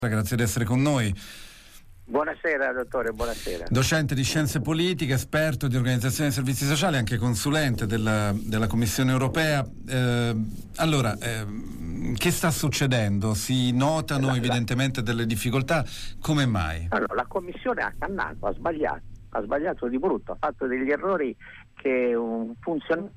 Grazie di essere con noi. Buonasera dottore, buonasera. Docente di scienze politiche, esperto di organizzazione dei servizi sociali, anche consulente della Commissione europea. Che sta succedendo? Si notano evidentemente delle difficoltà, come mai? Allora, la Commissione ha cannato, ha sbagliato di brutto, ha fatto degli errori che un funzionario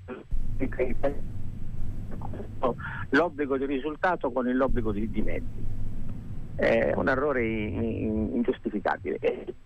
l'obbligo di risultato con l'obbligo di mezzi. È un errore ingiustificabile.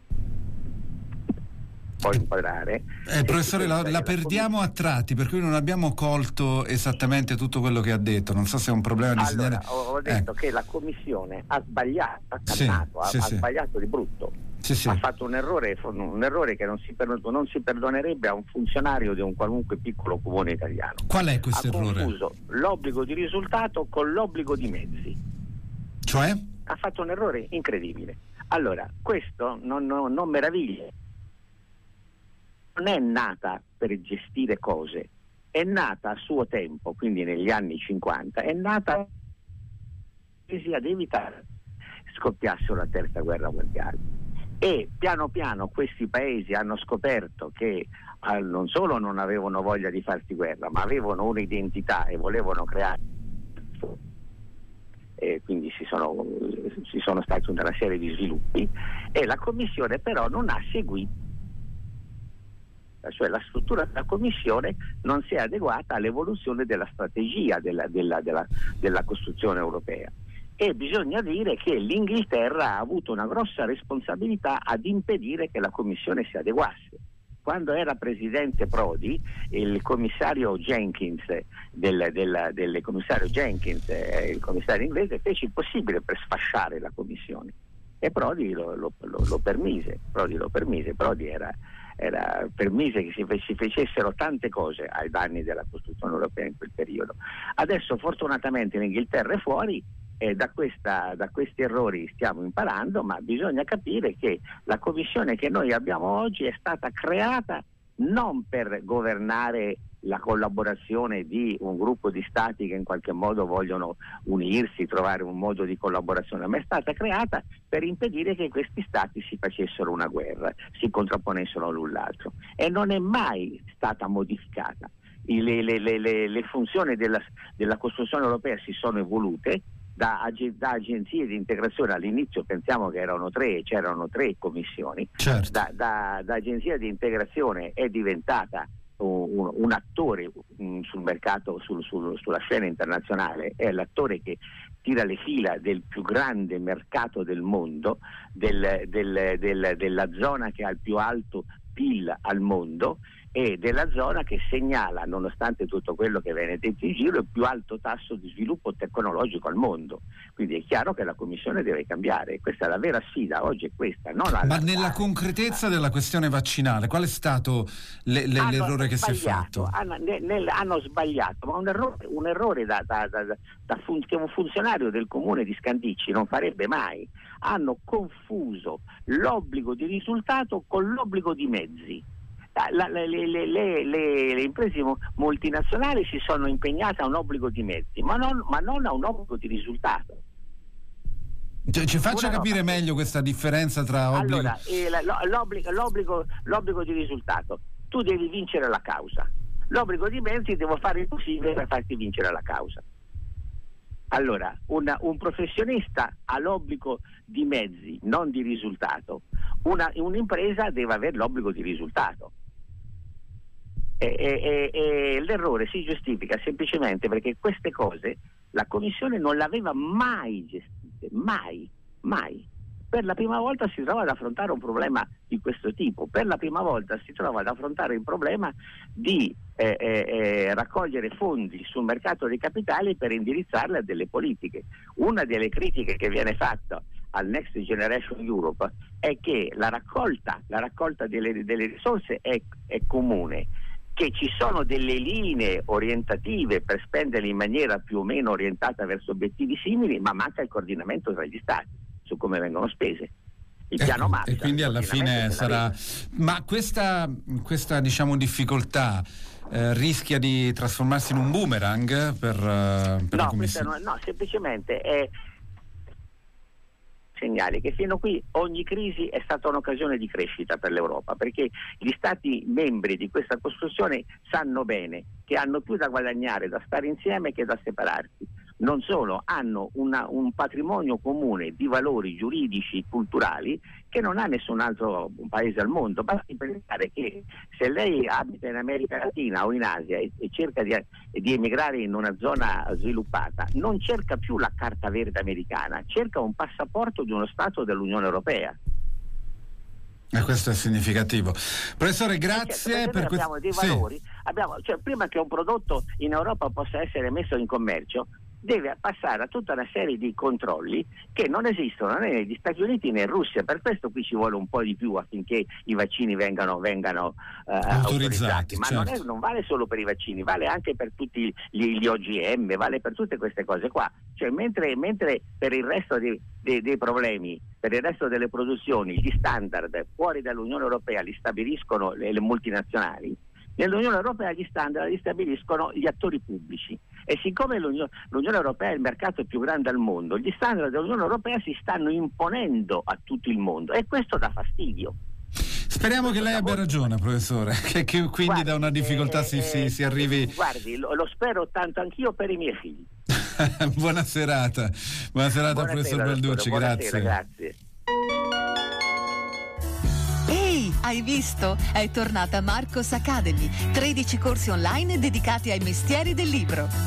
Può inquadrare. Professore, la perdiamo a tratti, per cui non abbiamo colto esattamente tutto quello che ha detto. Non so se è un problema di segnale. Ho detto che la Commissione ha sbagliato, ha cannato, ha sbagliato di brutto. Ha fatto un errore che non si perdonerebbe a un funzionario di un qualunque piccolo comune italiano. Qual è questo errore? Ha confuso l'obbligo di risultato con l'obbligo di mezzi. Cioè? Ha fatto un errore incredibile. Allora, questo non meraviglia. Non è nata per gestire cose, è nata a suo tempo, quindi negli anni 50, è nata ad evitare scoppiasse una terza guerra mondiale. E piano piano questi paesi hanno scoperto che non solo non avevano voglia di farsi guerra, ma avevano un'identità e volevano creare. E quindi ci sono stati una serie di sviluppi, e la Commissione però non ha seguito, cioè la struttura della Commissione non si è adeguata all'evoluzione della strategia della costruzione europea, e bisogna dire che l'Inghilterra ha avuto una grossa responsabilità ad impedire che la Commissione si adeguasse. Quando era presidente Prodi, il commissario Jenkins, il commissario inglese, fece il possibile per sfasciare la Commissione, e Prodi lo permise. Permise che si facessero tante cose ai danni della costruzione europea in quel periodo. Adesso fortunatamente l'Inghilterra è fuori, e da questi errori stiamo imparando, ma bisogna capire che la Commissione che noi abbiamo oggi è stata creata non per governare la collaborazione di un gruppo di stati che in qualche modo vogliono unirsi, trovare un modo di collaborazione, ma è stata creata per impedire che questi stati si facessero una guerra, si contrapponessero l'un l'altro, e non è mai stata modificata. Le funzioni della costruzione europea si sono evolute da agenzie di integrazione. All'inizio pensiamo che c'erano tre commissioni. Certo. Da agenzia di integrazione è diventata un attore sul mercato, sulla scena internazionale, è l'attore che tira le fila del più grande mercato del mondo, della zona che ha il più alto PIL al mondo, e della zona che segnala, nonostante tutto quello che viene detto in giro, il più alto tasso di sviluppo tecnologico al mondo. Quindi è chiaro che la Commissione deve cambiare. Questa è la vera sfida, oggi è questa. Ma nella concretezza della questione vaccinale, qual è stato l'errore che si è fatto? Hanno sbagliato, ma un errore che un funzionario del comune di Scandicci non farebbe mai. Hanno confuso l'obbligo di risultato con l'obbligo di mezzi. Le imprese multinazionali si sono impegnate a un obbligo di mezzi, ma non a un obbligo di risultato. Ci faccia capire meglio questa differenza tra obbligo. Allora, l'obbligo di risultato: tu devi vincere la causa. L'obbligo di mezzi: devo fare il possibile per farti vincere la causa. Allora, un professionista ha l'obbligo di mezzi, non di risultato. Un'impresa deve avere l'obbligo di risultato. E l'errore si giustifica semplicemente perché queste cose la Commissione non l'aveva mai gestite, mai. Per la prima volta si trova ad affrontare un problema di questo tipo, per la prima volta si trova ad affrontare il problema di raccogliere fondi sul mercato dei capitali per indirizzarle a delle politiche. Una delle critiche che viene fatta al Next Generation Europe è che la raccolta delle risorse è comune, che ci sono delle linee orientative per spenderle in maniera più o meno orientata verso obiettivi simili, ma manca il coordinamento tra gli stati su come vengono spese. Il piano Marshall, e quindi alla fine sarà. Ma questa diciamo difficoltà rischia di trasformarsi in un boomerang per la Commissione? No, semplicemente è segnali che fino a qui ogni crisi è stata un'occasione di crescita per l'Europa, perché gli Stati membri di questa costruzione sanno bene che hanno più da guadagnare da stare insieme che da separarsi. Non solo, hanno un patrimonio comune di valori giuridici, culturali, che non ha nessun altro paese al mondo. Basti pensare che se lei abita in America Latina o in Asia e cerca di emigrare in una zona sviluppata, non cerca più la carta verde americana, cerca un passaporto di uno Stato dell'Unione Europea. E questo è significativo. Professore, grazie per questo. Abbiamo dei valori, cioè, prima che un prodotto in Europa possa essere messo in commercio, deve passare a tutta una serie di controlli che non esistono né negli Stati Uniti né in Russia. Per questo qui ci vuole un po' di più affinché i vaccini vengano autorizzati. Ma certo. non vale solo per i vaccini, vale anche per tutti gli OGM, vale per tutte queste cose qua. Cioè, mentre per il resto dei problemi, per il resto delle produzioni, gli standard fuori dall'Unione Europea li stabiliscono le multinazionali, nell'Unione Europea gli standard li stabiliscono gli attori pubblici. E siccome l'Unione Europea è il mercato più grande al mondo, gli standard dell'Unione Europea si stanno imponendo a tutto il mondo e questo dà fastidio. Speriamo che lei abbia ragione, professore, che quindi guardi, da una difficoltà si arrivi. Guardi, lo spero tanto anch'io per i miei figli. Buona serata, professor Balducci, grazie. Grazie. Ehi, hai visto? È tornata Marcos Academy, 13 corsi online dedicati ai mestieri del libro.